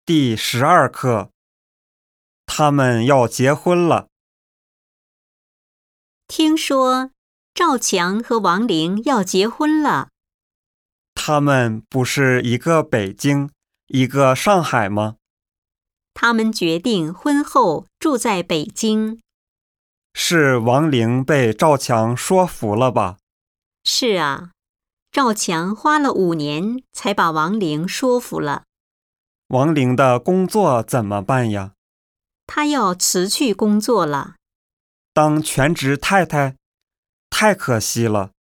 第12课，他们要结婚了。 听说赵强和王玲要结婚了。 他们不是一个北京，一个上海吗？ 他们决定婚后住在北京。 是王玲被赵强说服了吧？ 是啊，赵强花了5年才把王玲说服了。 王玲的工作怎么办呀？ 她要辞去工作了。 当全职太太？太可惜了。